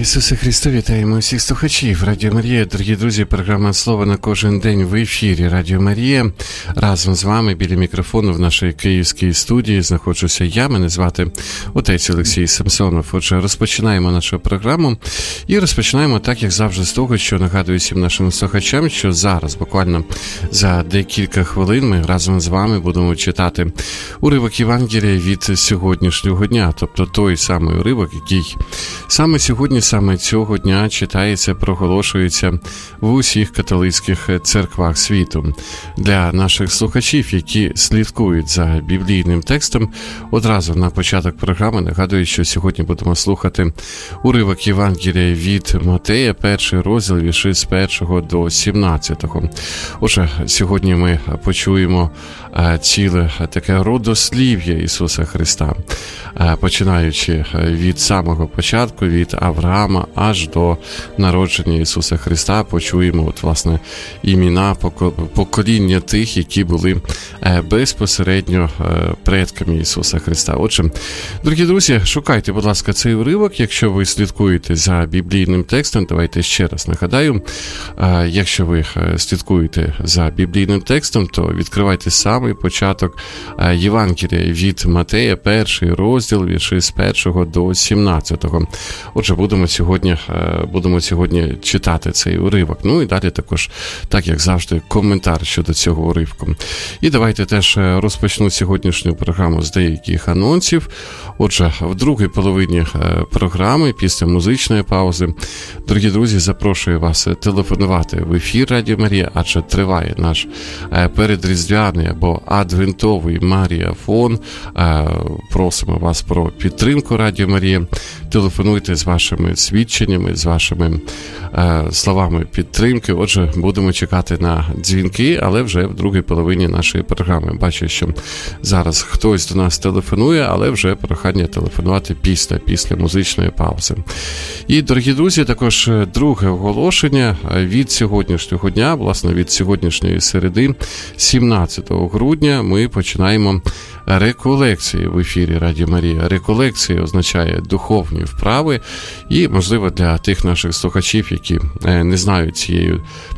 Ісусе Христе, вітаємо усіх слухачів Радіо Марія. Дорогі друзі, програма «Слово на кожен день» в ефірі Радіо Марія. Разом з вами біля мікрофону в нашій київській студії знаходжуся я. Мене звати отець Олексій Самсонов. Отже, розпочинаємо нашу програму. І розпочинаємо так, як завжди, з того, що нагадую всім нашим слухачам, що зараз, буквально за декілька хвилин, ми разом з вами будемо читати уривок Євангелія від сьогоднішнього дня. Тобто той самий уривок, який саме сьогодні, саме цього дня читається, проголошується в усіх католицьких церквах світу. Для наших слухачів, які слідкують за біблійним текстом, одразу на початок програми нагадую, що сьогодні будемо слухати уривок Євангелія від Матея, 1 розділ, вірші з 1 до 17. Отже, сьогодні ми почуємо ціле таке родослів'я Ісуса Христа, починаючи від самого початку, від Авраама аж до народження Ісуса Христа, почуємо, власне, імена покоління тих, які були безпосередньо предками Ісуса Христа. Отже, дорогі друзі, шукайте, будь ласка, цей уривок, якщо ви слідкуєте за біблійним текстом. Давайте ще раз нагадаю, якщо ви слідкуєте за біблійним текстом, то відкривайте самий початок Євангелія від Матея, 1 розділ, вірші з 1 до 17. Отже, будемо сьогодні читати цей уривок. Ну і далі також, так як завжди, коментар щодо цього уривку. І давайте теж розпочну сьогоднішню програму з деяких анонсів. Отже, в другій половині програми, після музичної паузи, дорогі друзі, запрошую вас телефонувати в ефір Радіо Марія, адже триває наш передріздвяний або адвентовий маріафон. Просимо вас про підтримку Радіо Марія. Телефонуйте з вашими свідченнями, з вашими словами підтримки. Отже, будемо чекати на дзвінки, але вже в другій половині нашої програми. Бачу, що зараз хтось до нас телефонує, але вже прохання телефонувати після музичної паузи. І, дорогі друзі, також друге оголошення від сьогоднішнього дня, власне, від сьогоднішньої середи, 17 грудня, ми починаємо реколекції в ефірі Радіо Марія. Реколекції означає духовні вправи, і, можливо, для тих наших слухачів, які не знають цієї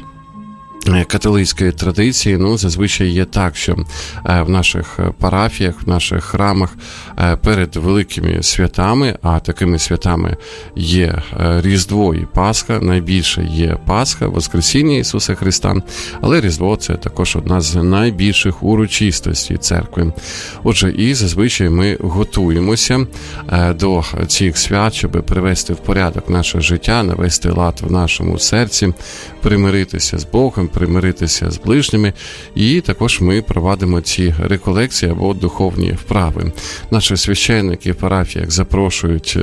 католицької традиції, зазвичай є так, що в наших парафіях, в наших храмах перед великими святами, а такими святами є Різдво і Пасха, найбільше є Пасха, Воскресіння Ісуса Христа, але Різдво – це також одна з найбільших урочистостей церкви. Отже, і зазвичай ми готуємося до цих свят, щоб привести в порядок наше життя, навести лад в нашому серці, примиритися з Богом, примиритися з ближніми, і також ми провадимо ці реколекції або духовні вправи. Наші священники в парафіях запрошують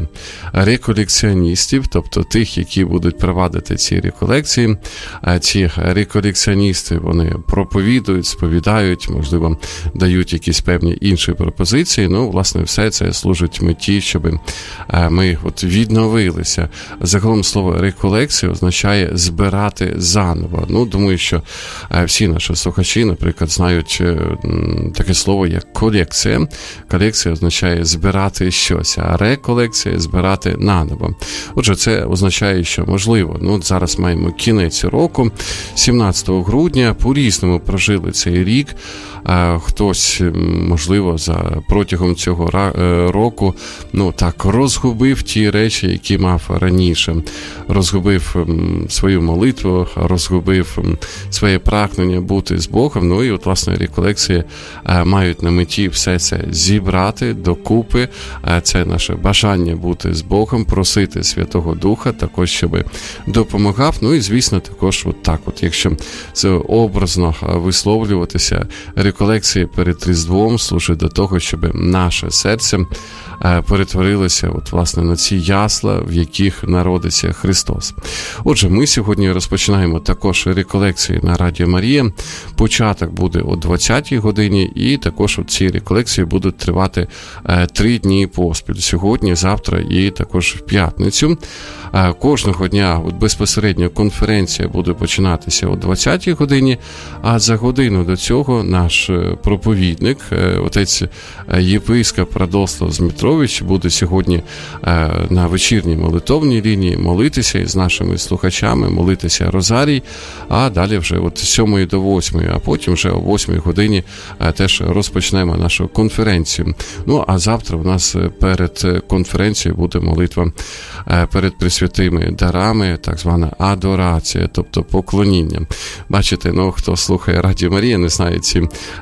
реколекціоністів, тобто тих, які будуть провадити ці реколекції. Ці реколекціоністи, вони проповідують, сповідають, можливо, дають якісь певні інші пропозиції. Власне, все це служить меті, щоб ми відновилися. Загалом слово реколекція означає збирати заново. Думаю, що всі наші слухачі, наприклад, знають таке слово, як колекція. Колекція означає збирати щось, а реколекція – збирати наново. Отже, це означає, що, можливо, зараз маємо кінець року, 17 грудня, по-різному прожили цей рік. Хтось, можливо, протягом цього року, розгубив ті речі, які мав раніше. Розгубив свою молитву, розгубив своє прагнення бути з Богом. І власне, реколекції мають на меті все це зібрати докупи. Це наше бажання бути з Богом, просити Святого Духа, також, щоб допомагав. І, звісно, також якщо це образно висловлюватися, реколекції перед Різдвом служить до того, щоб наше серце перетворилося власне на ці ясла, в яких народиться Христос. Отже, ми сьогодні розпочинаємо також реколекції на Радіо Марія. Початок буде о 20-й годині, і також ці реколекції будуть тривати 3 дні поспіль. Сьогодні, завтра і також в п'ятницю. Кожного дня безпосередньо конференція буде починатися о 20-й годині, а за годину до цього наш проповідник, отець єпископ Радослав Змітров, Петрович буде сьогодні на вечірній молитовній лінії молитися із нашими слухачами, молитися Розарій, а далі вже от з 7 до 8, а потім вже о 8 годині теж розпочнемо нашу конференцію. Ну, а завтра у нас перед конференцією буде молитва перед пресвятими дарами, так звана адорація, тобто поклоніння. Бачите, ну, хто слухає Радіо Марія, не знає ці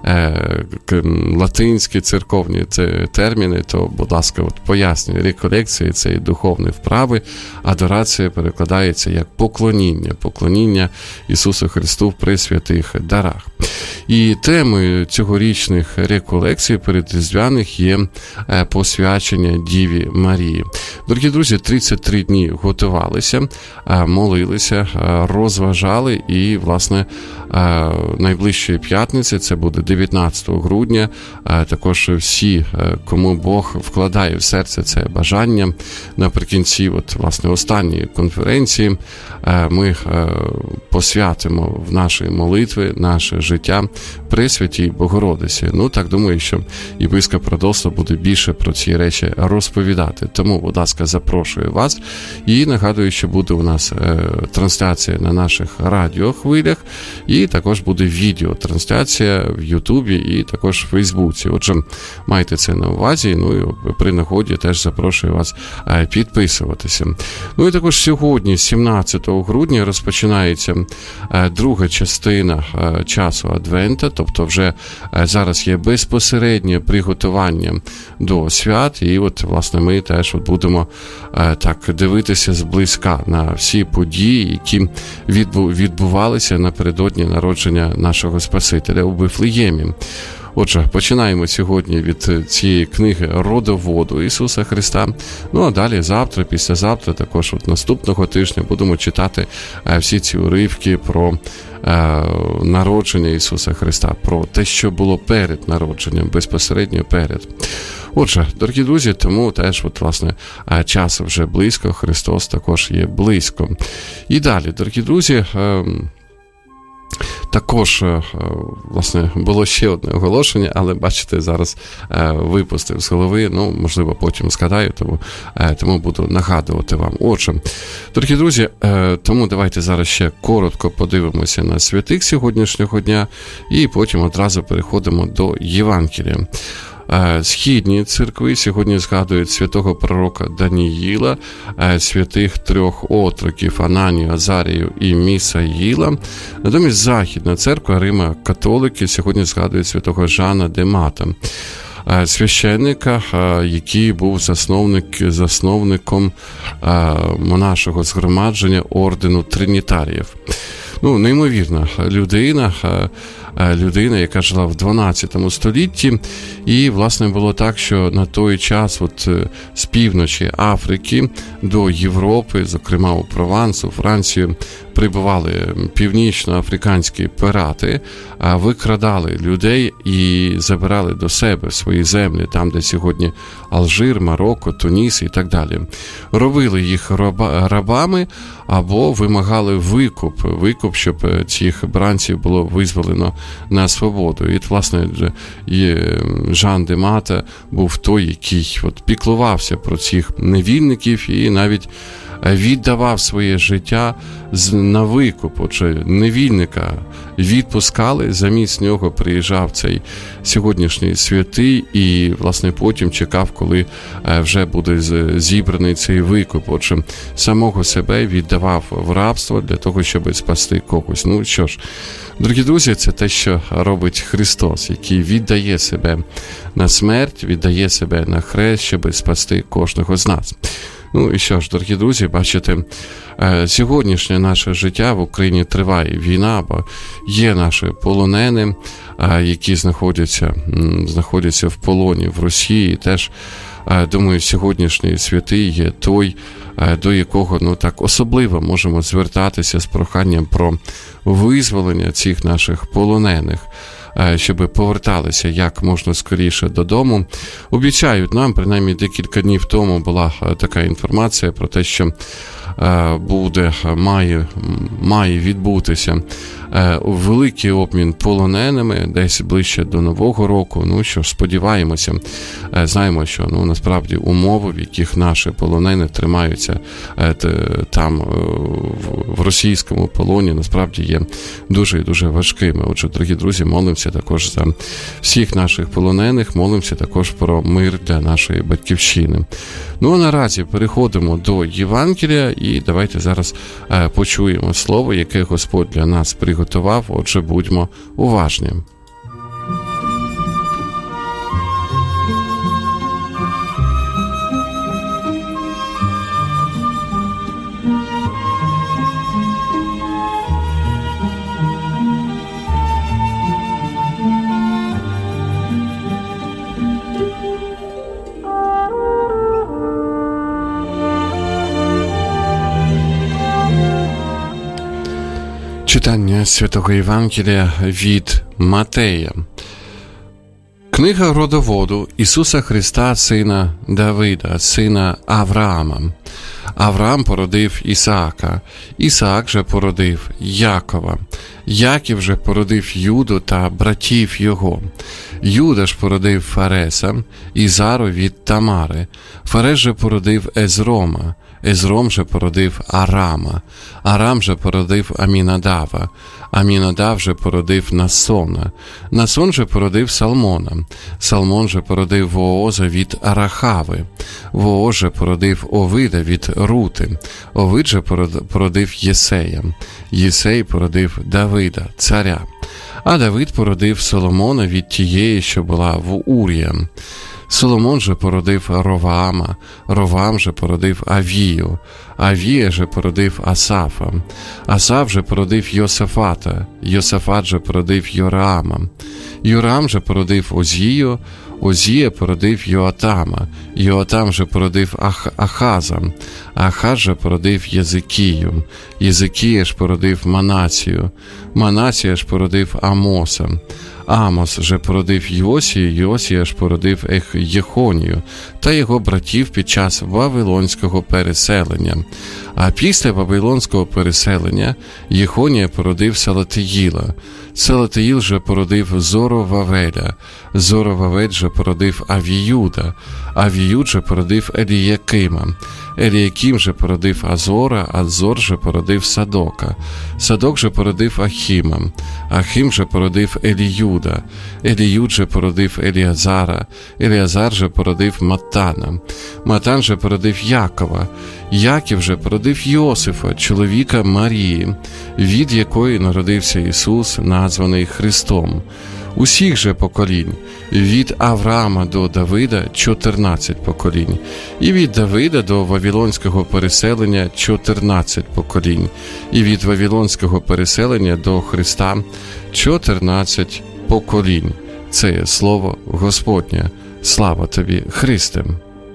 латинські церковні терміни, то, будь ласка, от пояснюю, реколекції – це і духовні вправи, адорація перекладається як поклоніння Ісусу Христу в пресвятих дарах. І темою цьогорічних реколекцій передріздвяних є посвячення Діві Марії. Дорогі друзі, 33 дні готувалися, молилися, розважали і, власне, найближчої п'ятниці, це буде 19 грудня, також всі, кому Бог вкладає в серце це бажання, наприкінці, от, власне, останньої конференції ми посвятимо в наші молитви, наше життя Пресвятій Богородиці. Ну, так думаю, що єпископ Радослав буде більше про ці речі розповідати. Тому, будь ласка, запрошую вас. І нагадую, що буде у нас трансляція на наших радіохвилях, і також буде відеотрансляція в Ютубі і також в Фейсбуці. Отже, майте це на увазі, ну і при нагоді теж запрошую вас підписуватися. Ну і також сьогодні, 17 грудня, розпочинається друга частина часу Адвента, тобто вже зараз є безпосереднє приготування до свят, і от, власне, ми теж от будемо так дивитися зблизька на всі події, які відбувалися напередодні народження нашого Спасителя у Вифлеємі. Отже, починаємо сьогодні від цієї книги родоводу Ісуса Христа. Ну, а далі завтра, післязавтра, також от наступного тижня будемо читати всі ці уривки про народження Ісуса Христа, про те, що було перед народженням, безпосередньо перед. Отже, дорогі друзі, тому теж, от, власне, час вже близько, Христос також є близько. І далі, дорогі друзі, також, власне, було ще одне оголошення, але, бачите, зараз випустив з голови, ну, можливо, потім згадаю, тому буду нагадувати вам. Отже, дорогі друзі, тому давайте зараз ще коротко подивимося на святих сьогоднішнього дня, і потім одразу переходимо до Євангелія. Східні церкви сьогодні згадують святого пророка Даніїла, святих трьох отроків Ананію, Азарію і Місаїла. Натомість Західна церква Рима-католики сьогодні згадують святого Жана де Мата, священника, який був засновником монашого згромадження ордену тринітаріїв. Ну, неймовірна людина, яка жила в 12 столітті, і, власне, було так, що на той час от з півночі Африки до Європи, зокрема у Прованс, у Францію, прибували північноафриканські пірати, викрадали людей і забирали до себе свої землі, там, де сьогодні Алжир, Марокко, Туніс і так далі. Робили їх рабами або вимагали викуп, щоб цих бранців було визволено на свободу. І, власне, Жан де Мата був той, який от піклувався про цих невільників і навіть віддавав своє життя на викуп. Отже, невільника відпускали, замість нього приїжджав цей сьогоднішній святий і, власне, потім чекав, коли вже буде зібраний цей викуп. Отже, самого себе віддавав в рабство для того, щоб спасти когось. Ну що ж, дорогі друзі, це те, що робить Христос, який віддає себе на смерть, віддає себе на хрест, щоб спасти кожного з нас. Ну і що ж, дорогі друзі, бачите, сьогоднішнє наше життя в Україні триває війна, бо є наші полонені, які знаходяться в полоні в Росії. Теж, думаю, сьогоднішній святий є той, до якого так особливо можемо звертатися з проханням про визволення цих наших полонених, щоб поверталися як можна скоріше додому. Обіцяють нам, принаймні декілька днів тому була така інформація про те, що має відбутися великий обмін полоненими десь ближче до Нового року. Ну що ж, сподіваємося, знаємо, що насправді умови, в яких наші полонені тримаються там в російському полоні, насправді є дуже і дуже важкими. Отже, дорогі друзі, молимося також за всіх наших полонених, молимося також про мир для нашої батьківщини. Ну, а наразі переходимо до Євангелія і давайте зараз почуємо слово, яке Господь для нас приготував. Отже, будьмо уважні. Читання Святого Євангелія від Матея. Книга родоводу Ісуса Христа, сина Давида, сина Авраама. Авраам породив Ісаака, Ісаак же породив Якова. Яків же породив Юду та братів його. Юда ж породив Фареса, Ізару від Тамари. Фарес же породив Езрома. Езром же породив Арама. Арам же породив Амінадава. Амінадав же породив Насона. Насон же породив Салмона. Салмон же породив Вооза від Арахави. Вооз же породив Овида від Рути. Овид же породив Єсея. Єсей породив Давида, царя. А Давид породив Соломона від тієї, що була в Урія. Соломон же породив Роваама, Роваам же породив Авію, Авія же породив Асафа, Асаф же породив Йосафата, Йосафат же породив Йораама, Йораам же породив Озію, Озія породив Йоатама, Йоатам же породив Ахаза, Ахаз же породив Єзикію, Єзикія ж породив Манасію, Манасія ж породив Амоса, Амос же породив Йосію, Йосія ж породив Єхонію та його братів під час Вавилонського переселення. А після Вавилонського переселення Єхонія породив Салатиїла. Салатиїл же породив Зоровавеля. Зоровавель же породив Авіюда. Авіюд же породив Еліякима. Еліяким же породив Азора, Азор же породив Садока. Садок же породив Ахіма. Ахім же породив Еліюда. Еліюд же породив Еліазара. Еліазар же породив Матана. Матан же породив Якова. Яків же породив Йосифа, чоловіка Марії, від якої народився Ісус, названий Христом. Усіх же поколінь, від Авраама до Давида 14 поколінь, і від Давида до Вавилонського переселення 14 поколінь, і від Вавилонського переселення до Христа 14 поколінь. Це є слово Господнє. Слава тобі, Христе!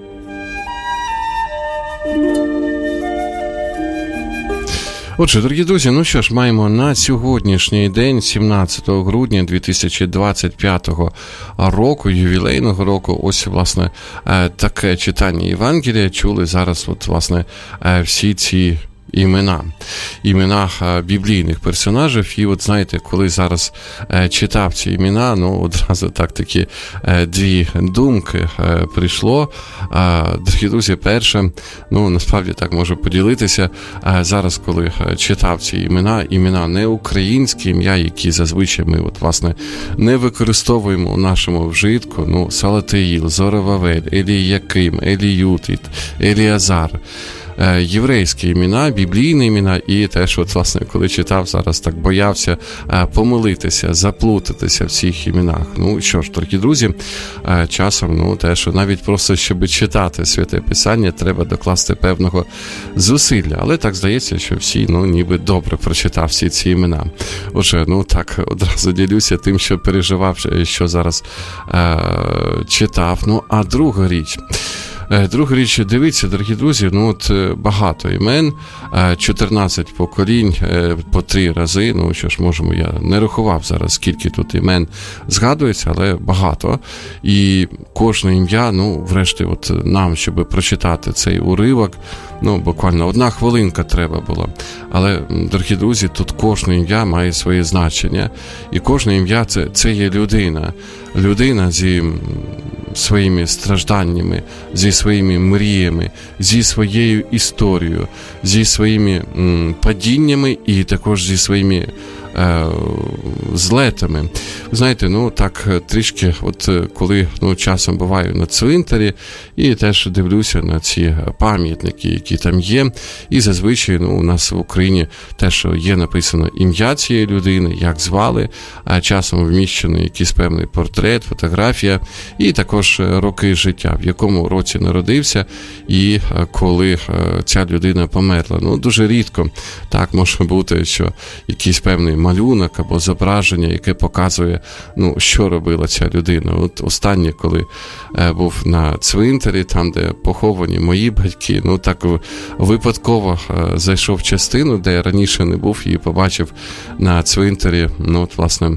Отже, дорогі друзі, ну що ж, маємо на сьогоднішній день, 17 грудня 2025 року, ювілейного року, ось, власне, таке читання Євангелія. Чули зараз, от, власне, всі ці імена біблійних персонажів. І от знаєте, коли зараз читав ці імена, ну одразу такі дві думки прийшло. Дорогі друзі, перше, ну насправді так можу поділитися, зараз коли читав ці імена не українські ім'я, які зазвичай ми от, власне, не використовуємо у нашому вжитку, ну Салатиїл, Зоровавель, Еліяким, Еліюд, Еліазар. Єврейські імена, біблійні імена, і теж, от, власне, коли читав, зараз так боявся помилитися, заплутатися в цих іменах. Ну, що ж, дорогі друзі, часом, ну, теж, навіть просто, щоб читати Святе Писання, треба докласти певного зусилля. Але так здається, що всі, ну, ніби добре прочитав всі ці імена. Отже, ну, так, одразу ділюся тим, що переживав, що зараз читав. Ну, а друга річ. Друга річ, дивіться, дорогі друзі, ну от багато імен, 14 поколінь по 3 рази, ну що ж можемо, я не рахував зараз, скільки тут імен згадується, але багато. І кожне ім'я, ну, врешті, от нам, щоб прочитати цей уривок, ну, буквально 1 хвилинка треба було. Але, дорогі друзі, тут кожне ім'я має своє значення. І кожне ім'я – це є людина. Людина зі своїми стражданнями, зі своїми мріями, зі своєю історією, зі своїми падіннями і також зі своїми злетами. Ви знаєте, ну так трішки, от коли часом буваю на цвинтарі і теж дивлюся на ці пам'ятники, які там є, і зазвичай у нас в Україні теж є написано ім'я цієї людини, як звали, а часом вміщений якийсь певний портрет, фотографія і також роки життя, в якому році народився і коли ця людина померла. Ну, дуже рідко так може бути, що якийсь певний малюнок або зображення, яке показує, ну, що робила ця людина. От останнє, коли був на цвинтарі, там, де поховані мої батьки, ну, так випадково зайшов в частину, де я раніше не був, і побачив на цвинтарі, ну, от, власне,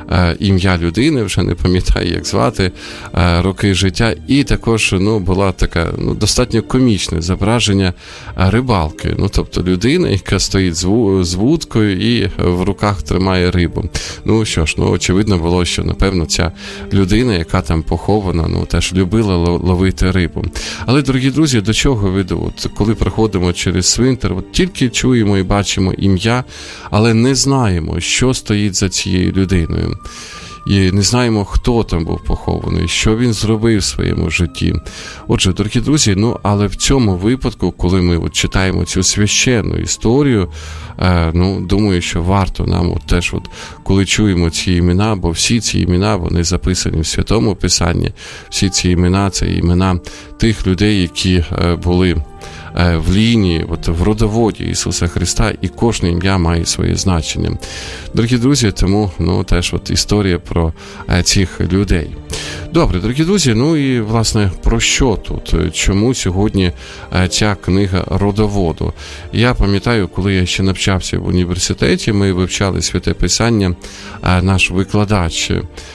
ім'я людини, вже не пам'ятаю, як звати, роки життя, і також, ну, була така, ну, достатньо комічне зображення рибалки, ну, тобто людина, яка стоїть з вудкою і в руках тримає рибу. Ну, що ж, ну, очевидно було, що, напевно, ця людина, яка там похована, ну, теж любила ловити рибу. Але, дорогі друзі, до чого веду? От, коли проходимо через цвинтар, от тільки чуємо і бачимо ім'я, але не знаємо, що стоїть за цією людиною. І не знаємо, хто там був похований, що він зробив в своєму житті. Отже, дорогі друзі, ну, але в цьому випадку, коли ми от читаємо цю священну історію, ну, думаю, що варто нам от теж, от, коли чуємо ці імена, бо всі ці імена, вони записані в Святому Писанні, всі ці імена – це імена тих людей, які були в лінії, от, в родоводі Ісуса Христа, і кожне ім'я має своє значення. Дорогі друзі, тому, ну, теж от історія про цих людей. Добре, дорогі друзі, ну і, власне, про що тут? Чому сьогодні ця книга родоводу? Я пам'ятаю, коли я ще навчався в університеті, ми вивчали Святе Писання, наш викладач,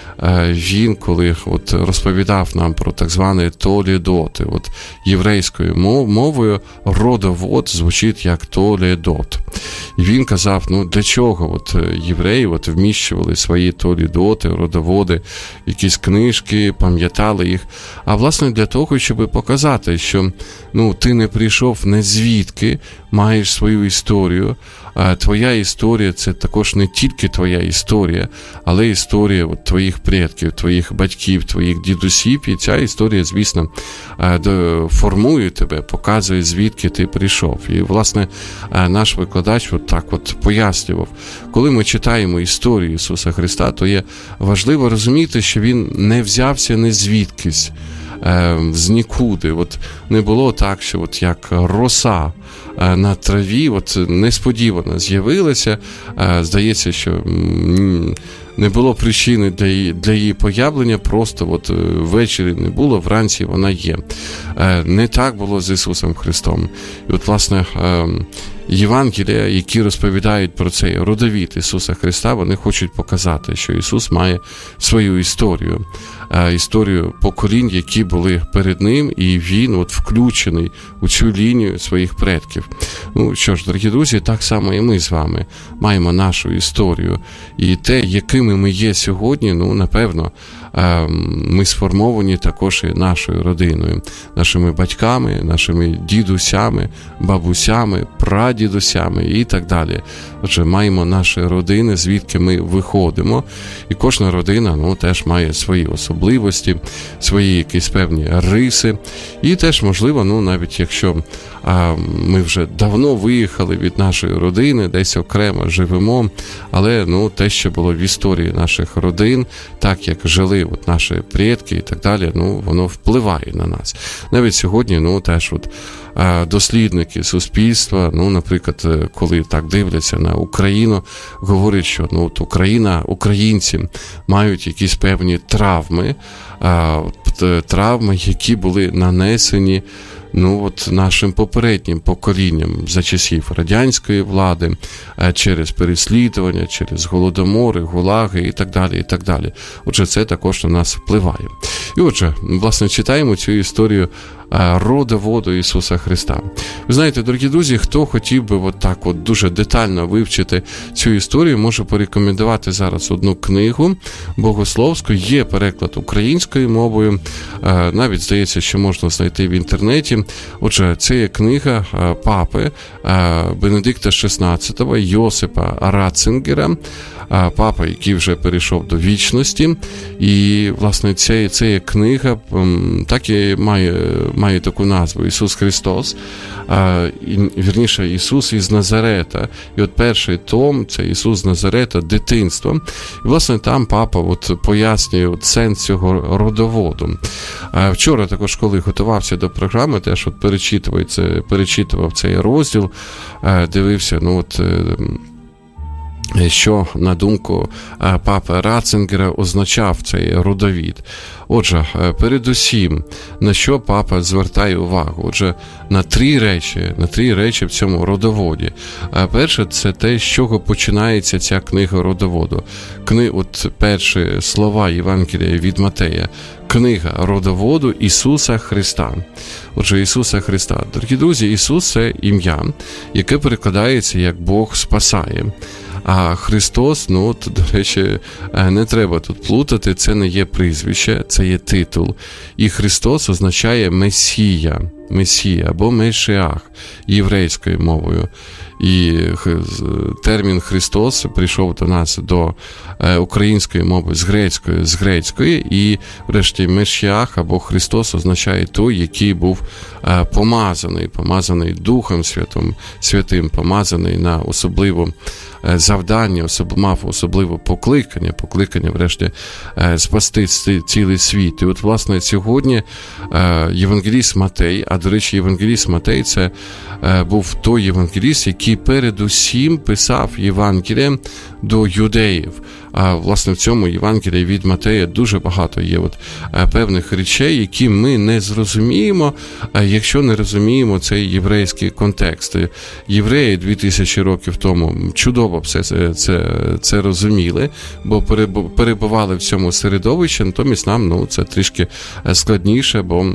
він, коли от розповідав нам про так звані толідоти, от єврейською мовою родовод звучить як толідот. І він казав, ну, для чого от євреї от вміщували свої толідоти, родоводи, якісь книжки, пам'ятали їх, а власне для того, щоб показати, що, ну, ти не прийшов не звідки, маєш свою історію, твоя історія – це також не тільки твоя історія, але історія от твоїх предків, твоїх батьків, твоїх дідусів, і ця історія, звісно, формує тебе, показує, звідки ти прийшов. І, власне, наш викладач от так от пояснював, коли ми читаємо історію Ісуса Христа, то є важливо розуміти, що Він не взявся не звідкись, з нікуди. От не було так, що от як роса на траві, от несподівано з'явилася, здається, що не було причини для її появлення, просто от ввечері не було, вранці вона є. Не так було з Ісусом Христом. І от, власне, Євангелія, які розповідають про цей родовід Ісуса Христа, вони хочуть показати, що Ісус має свою історію, історію поколінь, які були перед ним, і Він от включений у цю лінію своїх предків. Ну що ж, дорогі друзі, так само і ми з вами маємо нашу історію. І те, якими ми є сьогодні, ну, напевно, ми сформовані також і нашою родиною, нашими батьками, нашими дідусями, бабусями, прадідусями і так далі. Отже, маємо наші родини, звідки ми виходимо, і кожна родина, ну, теж має свої особливості, свої якісь певні риси, і теж, можливо, ну, навіть якщо ми вже давно виїхали від нашої родини, десь окремо живемо, але, ну, те, що було в історії наших родин, так як жили от наші предки і так далі, ну, воно впливає на нас. Навіть сьогодні, ну, теж от дослідники суспільства, ну, наприклад, коли так дивляться на Україну, говорять, що, ну, от Україна, українці мають якісь певні травми, травми, які були нанесені нашим попереднім поколінням за часів радянської влади, через переслідування, через голодомори, гулаги і так далі, і так далі. Отже, це також на нас впливає. І отже, власне, читаємо цю історію родоводу Ісуса Христа. Ви знаєте, дорогі друзі, хто хотів би дуже детально вивчити цю історію, може порекомендувати зараз одну книгу богословську, є переклад українською мовою, навіть здається, що можна знайти в інтернеті. Отже, це є книга папи Бенедикта XVI, Йосипа Ратцингера, папа, який вже перейшов до вічності. І, власне, це є книга, так і має таку назву «Ісус Христос», вірніше, Ісус із Назарета. І от перший том – це Ісус з Назарета, дитинство. І, власне, там папа пояснює сенс цього родоводу. Вчора також, коли готувався до програми, теж перечитував цей розділ, дивився, що, на думку папи Ратцингера, означав цей родовід. Отже, передусім, на що папа звертає увагу? Отже, на три речі в цьому родоводі. Перше, це те, з чого починається ця книга родоводу. Перші слова Євангелія від Матея. Книга родоводу Ісуса Христа. Отже, Ісуса Христа. Дорогі друзі, Ісус – це ім'я, яке перекладається як Бог спасає. А Христос, до речі, не треба тут плутати, це не є прізвище, це є титул. І Христос означає Месія або Мешіах єврейською мовою. І термін Христос прийшов до нас до української мови з грецької, і врешті Мешіах або Христос означає той, який був помазаний Духом Святим, помазаний на особливе завдання, мав особливе покликання, врешті, спасти цілий світ. І от, власне, сьогодні євангеліст Матей, а, до речі, євангеліст Матей – це був той євангеліст, який передусім писав Євангеліє до юдеїв. А, власне, в цьому Євангелії від Матея дуже багато є певних речей, які ми не зрозуміємо, якщо не розуміємо цей єврейський контекст. Євреї 2000 років тому чудово все це розуміли, бо перебували в цьому середовищі, натомість нам це трішки складніше, бо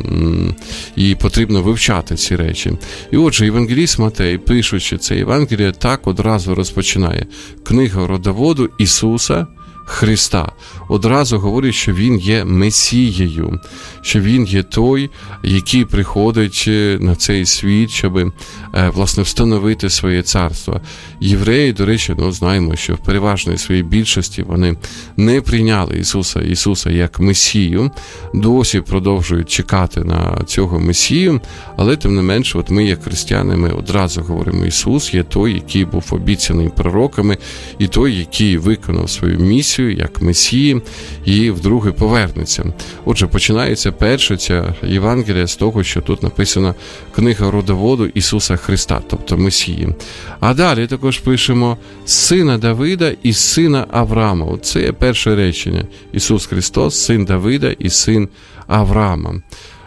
і потрібно вивчати ці речі. І отже, євангеліст Матей, пишучи це Євангеліє, так одразу розпочинає. Книга родоводу Ісуса Христа. Одразу говорить, що Він є Месією, що Він є той, який приходить на цей світ, щоб, власне, встановити своє царство. Євреї, до речі, знаємо, що в переважній своїй більшості вони не прийняли Ісуса як Месію, досі продовжують чекати на цього Месію, але, тим не менш, ми, як християни, ми одразу говоримо, Ісус є той, який був обіцяний пророками, і той, який виконав свою місію як Месії, і вдруге повернеться. Отже, починається перша ця Євангелія з того, що тут написано книга родоводу Ісуса Христа, тобто Месії. А далі також пишемо сина Давида і сина Авраама. Оце є перше речення. Ісус Христос, син Давида і син Авраама.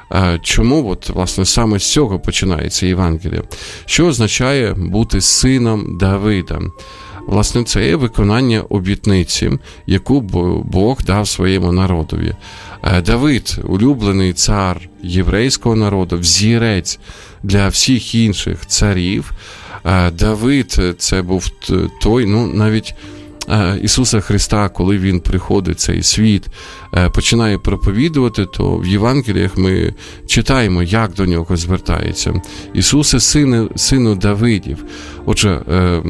Чому, власне, саме з цього починається Євангелія? Що означає бути сином Давида? Власне, це є виконання обітниці, яку Бог дав своєму народові. Давид – улюблений цар єврейського народу, взірець для всіх інших царів. Давид – це був той, навіть Ісуса Христа, коли Він приходить в цей світ, починає проповідувати, то в Євангеліях ми читаємо, як до нього звертається. Ісусе, сину Давидів. Отже,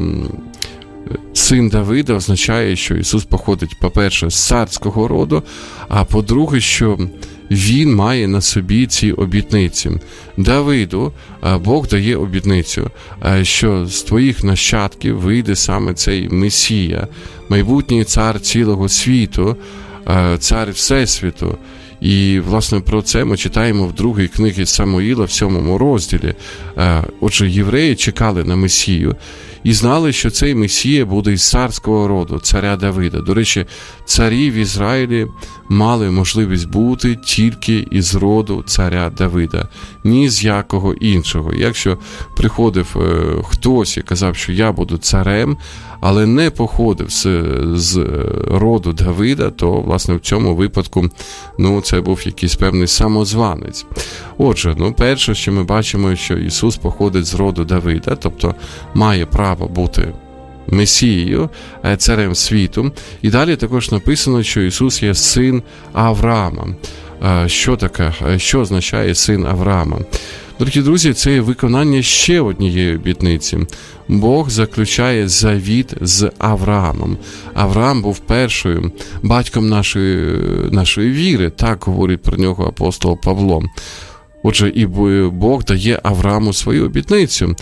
син Давида означає, що Ісус походить, по-перше, з царського роду, а по-друге, що Він має на собі ці обітниці. Давиду Бог дає обітницю, що з твоїх нащадків вийде саме цей Месія, майбутній цар цілого світу, цар Всесвіту. І, власне, про це ми читаємо в другій книгі Самуїла, в 7 розділі. Отже, євреї чекали на Месію. і знали, що цей Месія буде із царського роду, царя Давида. До речі, царі в Ізраїлі мали можливість бути тільки із роду царя Давида, ні з якого іншого. Якщо приходив хтось і казав, що я буду царем, але не походив з роду Давида, то, власне, в цьому випадку, це був якийсь певний самозванець. Отже, перше, що ми бачимо, що Ісус походить з роду Давида, тобто має право бути Месією, царем світу. І далі також написано, що Ісус є син Авраама. Що означає син Авраама? Дорогі друзі, це є виконання ще однієї обітниці. Бог заключає завіт з Авраамом. Авраам був першим батьком нашої віри, так говорить про нього апостол Павло. Отже, і Бог дає Аврааму свою обітницю,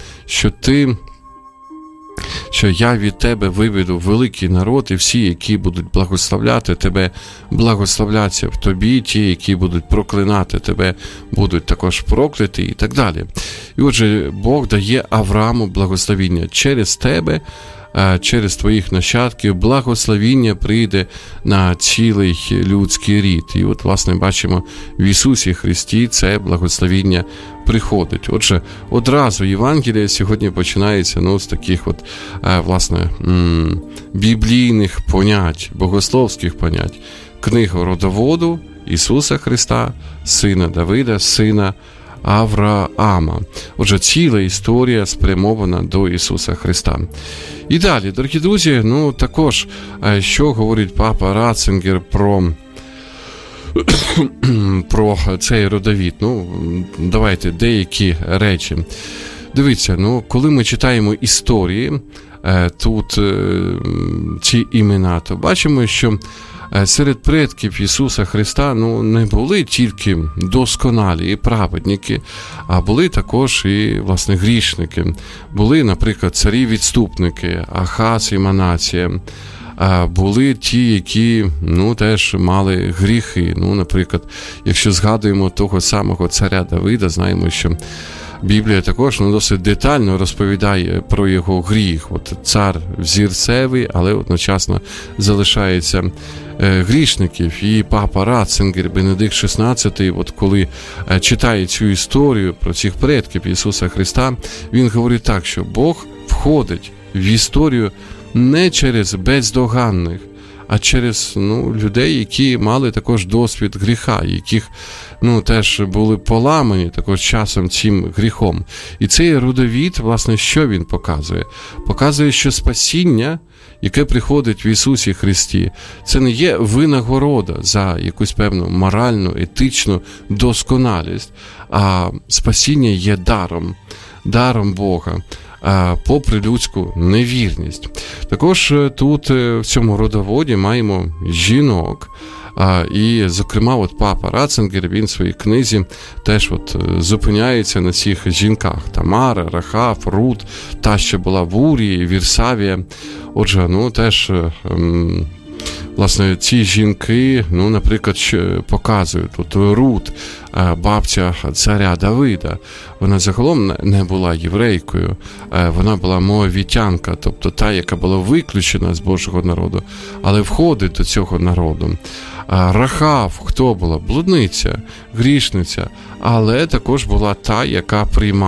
що я від тебе виведу великий народ, і всі, які будуть благословляти тебе, благословляться в тобі, ті, які будуть проклинати тебе, будуть також прокляті і так далі. І отже, Бог дає Аврааму благословіння через тебе, через твоїх нащадків, благословіння прийде на цілий людський рід. І от, власне, бачимо, в Ісусі Христі це благословіння приходить. Отже, одразу Євангелія сьогодні починається з таких власне, біблійних понять, богословських понять. Книга родоводу Ісуса Христа, сина Давида, сина Авраама. Отже, ціла історія спрямована до Ісуса Христа. І далі, дорогі друзі, також, що говорить папа Ратцингер про цей родовід. Давайте деякі речі. Дивіться, коли ми читаємо історії, тут ці імена, то бачимо, що серед предків Ісуса Христа не були тільки досконалі і праведники, а були також і, власне, грішники. Були, наприклад, царі-відступники, Ахаз і Манасія. Були ті, які, теж мали гріхи. Наприклад, якщо згадуємо того самого царя Давида, знаємо, що Біблія також досить детально розповідає про його гріх. Цар взірцевий, але одночасно залишається грішників. І папа Ратцингер, Бенедикт XVI, коли читає цю історію про цих предків Ісуса Христа, він говорить так, що Бог входить в історію не через бездоганних, а через людей, які мали також досвід гріха, яких теж були поламані також часом цим гріхом. І цей родовід, власне, що він показує? Показує, що спасіння, яке приходить в Ісусі Христі, це не є винагорода за якусь певну моральну, етичну досконалість, а спасіння є даром Бога, попри людську невірність. Також тут в цьому родоводі маємо жінок, і, зокрема, папа Ратцингер, він в своїй книзі теж зупиняється на цих жінках. Тамара, Рахав, Рут, та, що була в Урії, Вірсавія. Отже, теж, власне, ці жінки, наприклад, показують. Рут, бабця царя Давида, вона загалом не була єврейкою, вона була моавітянка, тобто та, яка була виключена з Божого народу, але входить до цього народу. Рахав, хто була? Блудниця, грішниця, але також була та, яка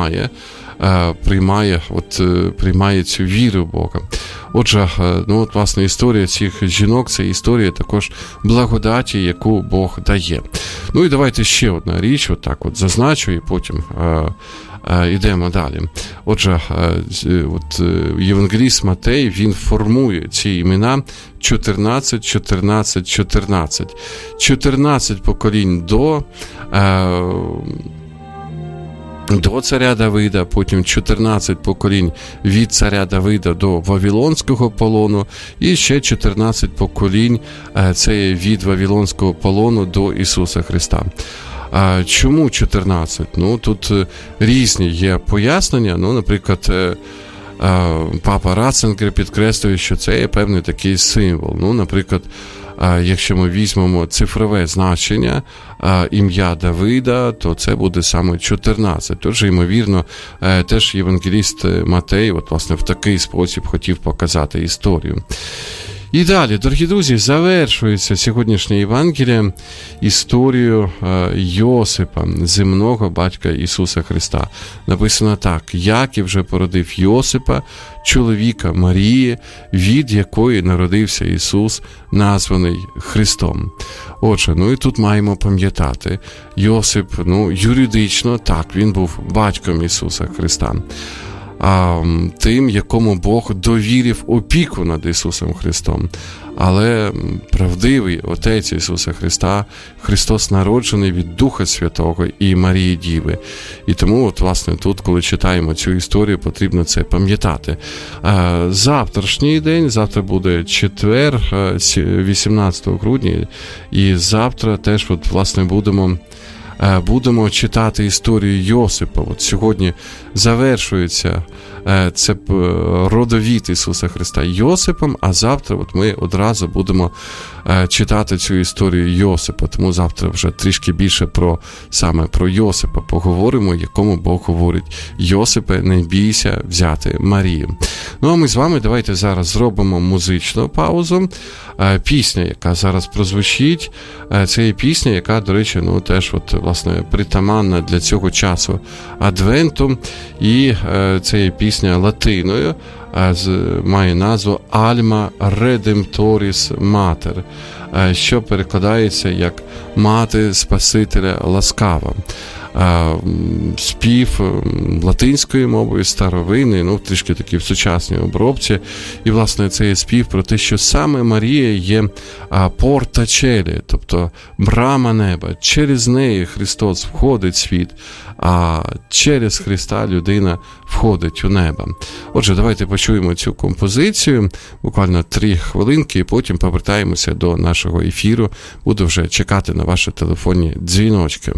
приймає цю віру в Бога. Отже, власне, історія цих жінок – це історія також благодаті, яку Бог дає. І давайте ще одна річ, зазначу, і потім йдемо далі. Отже, євангеліст Матей, він формує ці імена 14, 14, 14. 14 поколінь до царя Давида, потім 14 поколінь від царя Давида до Вавилонського полону, і ще 14 поколінь це від Вавилонського полону до Ісуса Христа. Чому 14? Тут різні є пояснення. Наприклад, папа Ратцингер підкреслює, що це є певний такий символ. Наприклад, якщо ми візьмемо цифрове значення ім'я Давида, то це буде саме 14. Тож, ймовірно, теж євангеліст Матей от, власне, в такий спосіб хотів показати історію. І далі, дорогі друзі, завершується сьогоднішнє Євангеліє історією Йосипа, земного батька Ісуса Христа. Написано так: Яків же породив Йосипа, чоловіка Марії, від якої народився Ісус, названий Христом. Отже, і тут маємо пам'ятати, Йосип, юридично, так, він був батьком Ісуса Христа. Тим, якому Бог довірив опіку над Ісусом Христом. Але правдивий Отець Ісуса Христа, Христос народжений від Духа Святого і Марії Діви. І тому, от, власне, тут, коли читаємо цю історію, потрібно це пам'ятати. Завтрашній день, завтра буде четвер, 18 грудня, і завтра теж, от, власне, будемо читати історію Йосипа. От сьогодні завершується це родовід Ісуса Христа Йосипом, а завтра от ми одразу будемо читати цю історію Йосипа. Тому завтра вже трішки більше саме про Йосипа поговоримо, якому Бог говорить: Йосипе, не бійся взяти Марію. А ми з вами давайте зараз зробимо музичну паузу. Пісня, яка зараз прозвучить, це є пісня, яка, до речі, теж от, власне, притаманна для цього часу Адвенту, і це є пісня латиною, має назву «Alma Redemptoris Mater», що перекладається як «Мати Спасителя ласкава». Спів латинською мовою, старовинний, трішки такий в сучасній обробці. І, власне, це є спів про те, що саме Марія є порта челі, тобто брама неба. Через неї Христос входить в світ, а через Христа людина входить у небо. Отже, давайте почуємо цю композицію, буквально 3 хвилинки, і потім повертаємося до нашого ефіру. Буду вже чекати на ваші телефонні дзвіночки.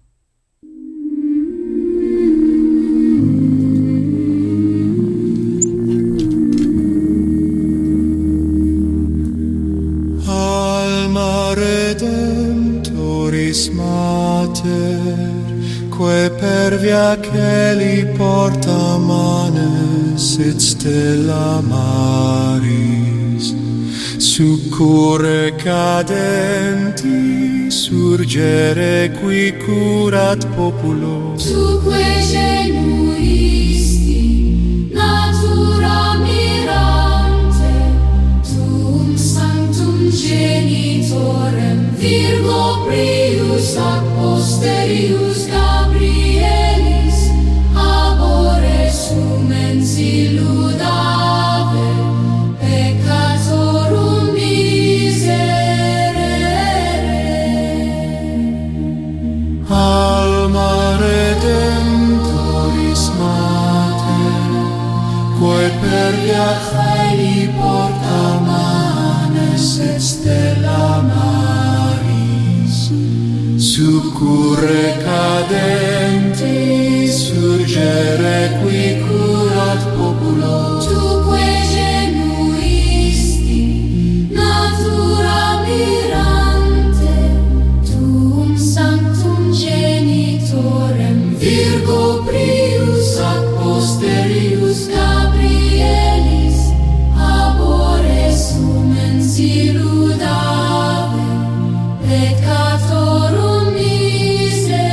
Redemptoris Mater, que per via celi porta manes et stella maris, succurre cadenti, surgere qui curat populo. Tuque genuisti, natura mirante, tuum sanctum genitorem, Virgo prius ac posterius Gabrielis, abore sumens illudave, peccatorum miserere. Alma Redemptoris Mater, quae per via Caeli porta manes et stella maris, succurre cadenti, surgere qui curat populo. Tuque genuisti, natura mirante, tuum sanctum genitorem, Virgo prius ac posterius Gabrielis, abore sumens illudave, peccatorum miserere.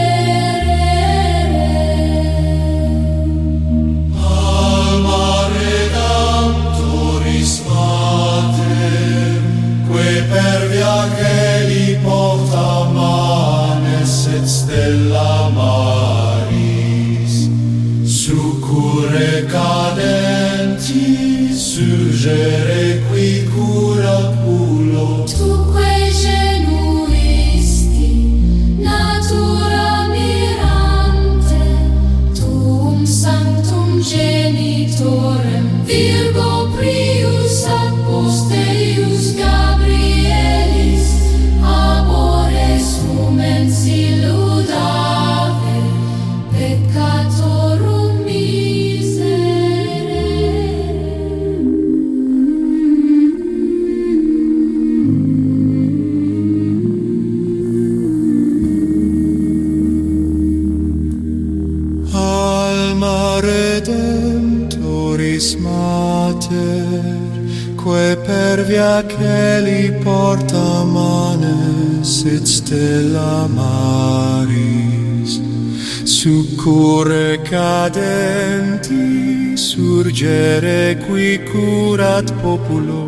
que per via celi porta manes et stella maris, succurre cadenti, surgere qui curat populo.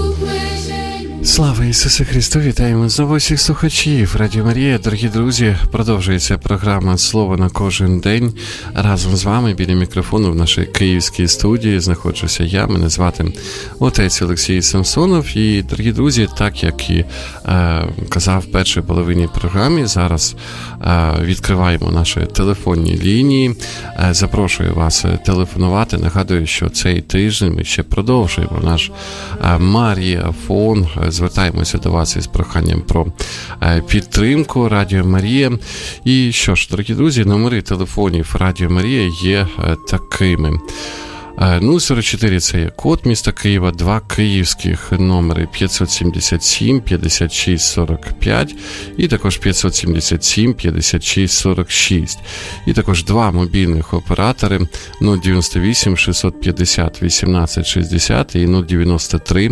Слава Ісусу Христу! Вітаємо знову всіх слухачів Радіо Марія. Дорогі друзі, продовжується програма «Слово на кожен день». Разом з вами біля мікрофону в нашій київській студії знаходжуся я. Мене звати отець Олексій Самсонов. І, дорогі друзі, так як і казав в першій половині програми, зараз відкриваємо наші телефонні лінії. Запрошую вас телефонувати. Нагадую, що цей тиждень ми ще продовжуємо наш Маріафон. Звертаємося до вас із проханням про підтримку Радіо Марія. І що ж, дорогі друзі, номери телефонів Радіо Марія є такими. 044 – це є код міста Києва, 2 київських номери 577 56 45 і також 577 56 46. І також 2 мобільних оператори 098 650 18 60 і 093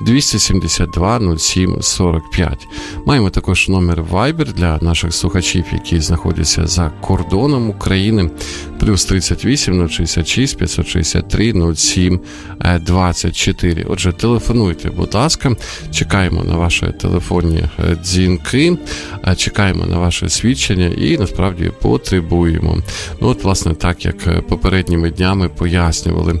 272 07 45. Маємо також номер Viber для наших слухачів, які знаходяться за кордоном України, плюс 38 066 563 07 24. Отже, телефонуйте, будь ласка, чекаємо на ваші телефонні дзвінки, чекаємо на ваше свідчення і, насправді, потребуємо. От, власне, так, як попередніми днями пояснювали,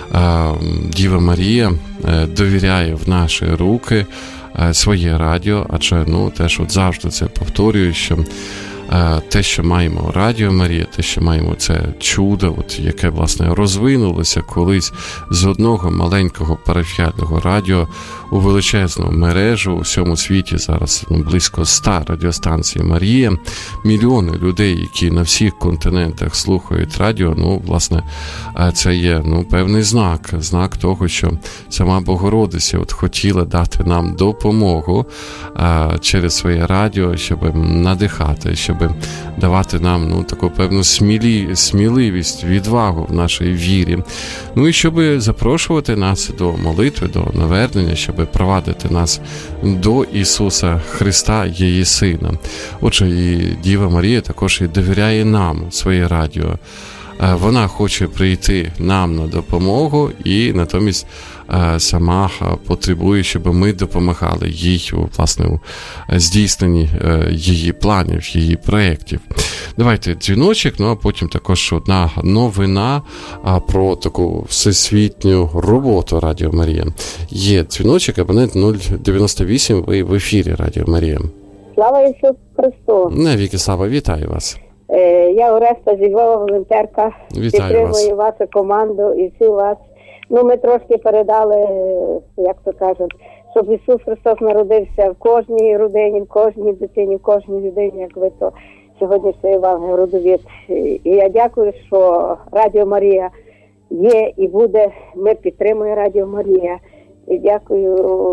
Діва Марія довіряє в наші руки своє радіо, адже, теж от завжди це повторюю, що те, що маємо Радіо Марія, те, що маємо це чудо, яке, власне, розвинулося колись з одного маленького парафіального радіо у величезну мережу у всьому світі. Зараз близько 100 радіостанцій Марія, мільйони людей, які на всіх континентах слухають радіо. Власне, це є, певний знак того, що сама Богородиця хотіла дати нам допомогу через своє радіо, щоб надихати, щоб давати нам таку певну сміливість, відвагу в нашій вірі. І щоб запрошувати нас до молитви, до навернення, щоб провадити нас до Ісуса Христа, її Сина. Отже, і Діва Марія також і довіряє нам своє радіо. Вона хоче прийти нам на допомогу і натомість сама потребує, щоб ми допомагали їй, власне, у здійсненні її планів, її проєктів. Давайте дзвіночок, а потім також одна новина про таку всесвітню роботу Радіо Марія. Є дзвіночок, абонент 098, ви в ефірі Радіо Марія. Слава Ісусу Христу! Навіки слава, вітаю вас. Я Ореста зі Львова, волонтерка. Підтримую вашу команду і всю вас. Ми трошки передали, як то кажуть, щоб Ісус Христос народився в кожній родині, в кожній дитині, в кожній людині, як ви то сьогоднішній Євангелій родовід. І я дякую, що Радіо Марія є і буде. Ми підтримуємо Радіо Марія. І дякую,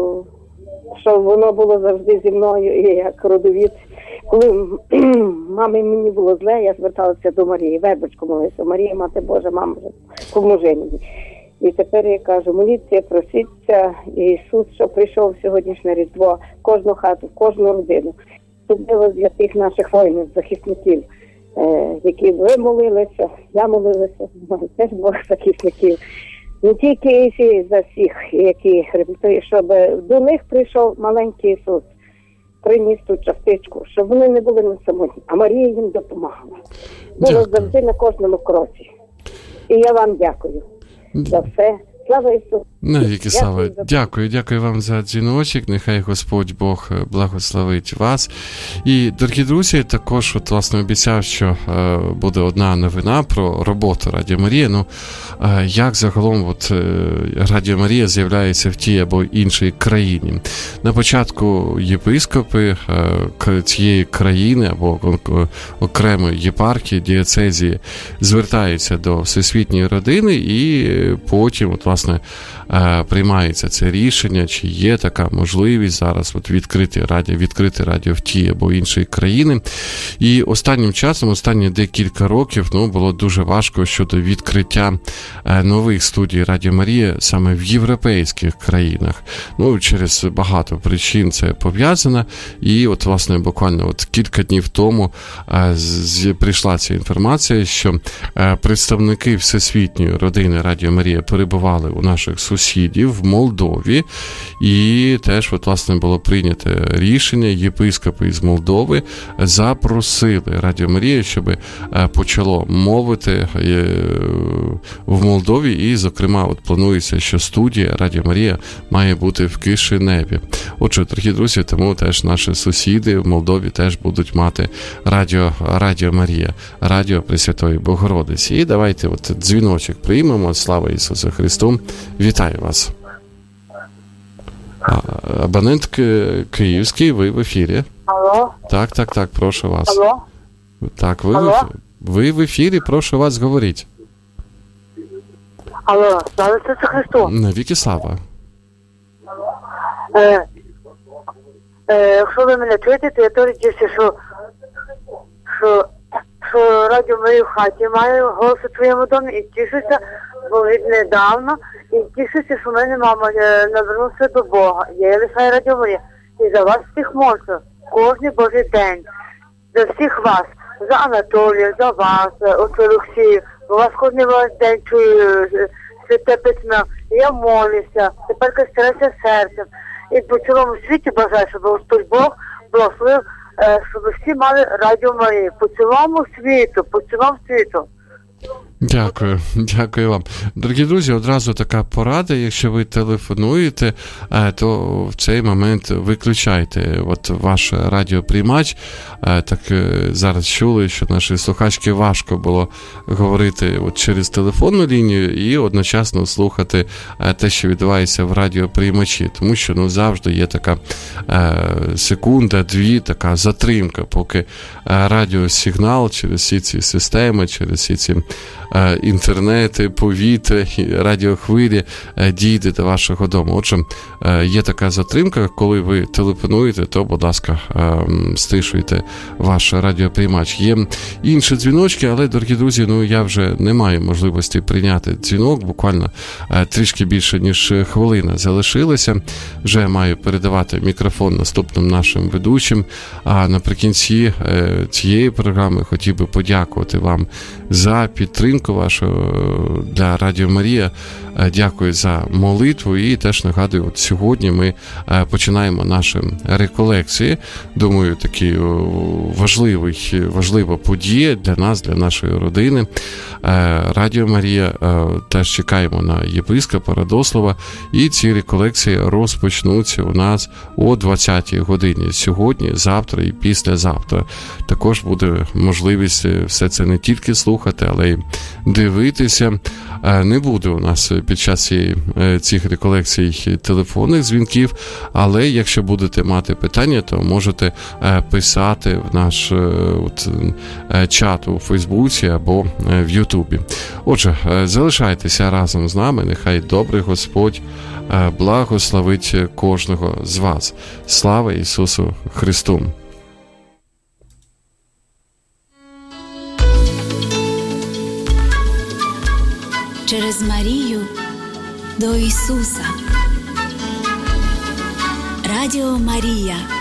що воно було завжди зі мною, і як родовід. Коли мамі мені було зле, я зверталася до Марії, вербочку молилася, Марія, Мати Божа, мама, поможи мені. І тепер я кажу, моліться, просіться, Ісус, що прийшов сьогоднішнє Різдво, в кожну хату, в кожну родину. Особливо для тих наших воїнів, захисників, які ви молилися, я молилася, теж двох захисників. Не тільки за всіх, які щоб до них прийшов маленький Ісус, приніс ту частичку, щоб вони не були на самотні, а Марія їм допомагала. Було завжди на кожному кроці. І я вам дякую за все. Слава Ісусу! Навіки слава. Дякую вам за дзвіночок. Нехай Господь Бог благословить вас. І, дорогі друзі, також власне обіцяв, що буде одна новина про роботу Радіо Марія. Як загалом Радіо Марія з'являється в тій або іншій країні. На початку єпископи цієї країни або окремої єпархії, дієцезії звертаються до всесвітньої родини і потім, власне, приймається це рішення, чи є така можливість зараз от відкрити радіо в тій або іншій країни. І останнім часом, останні декілька років, було дуже важко щодо відкриття нових студій Радіо Марія саме в європейських країнах. Через багато причин це пов'язано. І от, власне, буквально кілька днів тому прийшла ця інформація, що представники всесвітньої родини Радіо Марія перебували у наших сусідів в Молдові, і теж, от, власне, було прийнято рішення, єпископи з Молдови запросили Радіо Марія, щоб почало мовити в Молдові, і, зокрема, от планується, що студія Радіо Марія має бути в Кишиневі. Отже, дорогі друзі, тому теж наші сусіди в Молдові теж будуть мати Радіо Марія, Радіо Пресвятої Богородиці. І давайте от дзвіночок приймемо. Слава Ісусу Христу. Вітаю вас. Абонент київський, ви в ефірі. Алло. Так, прошу вас. Алло. Так, ви в ефірі, прошу вас, говоріть. Алло, слава Ісусу Христу. Навіки слава. Якщо ви мене чуєте, то я теж тішу, що Радіо Марію в хаті маю, голос у твоєму домі, і тішуся, бо віднедавна, і тішуся, що в мене мама навернувся до Бога. Я лишаю Радіо Марію. І за вас всіх молюся, кожен Божий день. За всіх вас, за Анатолія, за вас, отцю Олексію. Бо вас кожен день чую святе письмо. Я молюся, тепер стараюся серцем. І по цілому світі бажаю, щоб Господь Бог благословив, щоб всі мали Радіо Марію. По цілому світу. Дякую вам. Дорогі друзі, одразу така порада, якщо ви телефонуєте, то в цей момент виключайте ваш радіоприймач. Так зараз чули, що наші слухачки важко було говорити через телефонну лінію і одночасно слухати те, що відбувається в радіоприймачі, тому що завжди є така секунда, дві, така затримка, поки радіосигнал через всі ці системи, через всі ці інтернети, повітря, радіохвилі дійде до вашого дому. Отже, є така затримка, коли ви телефонуєте, то, будь ласка, стишуйте ваш радіоприймач. Є інші дзвіночки, але, дорогі друзі, я вже не маю можливості прийняти дзвінок, буквально трішки більше, ніж хвилина залишилася. Вже маю передавати мікрофон наступним нашим ведучим, а наприкінці цієї програми хотів би подякувати вам за підтримку вашу для Радіо Марія. Дякую за молитву і теж нагадую, от сьогодні ми починаємо наші реколекції. Думаю, такі важлива подія для нас, для нашої родини. Радіо Марія, теж чекаємо на єпископа Радослава, і ці реколекції розпочнуться у нас о 20-й годині. Сьогодні, завтра і післязавтра. Також буде можливість все це не тільки слухати, але й дивитися. Не буде у нас під час цих реколекцій телефонних дзвінків, але якщо будете мати питання, то можете писати в наш чат у Фейсбуці або в Ютубі. Отже, залишайтеся разом з нами, нехай добрий Господь благословить кожного з вас. Слава Ісусу Христу! Через Марію до Ісуса. Радіо Марія.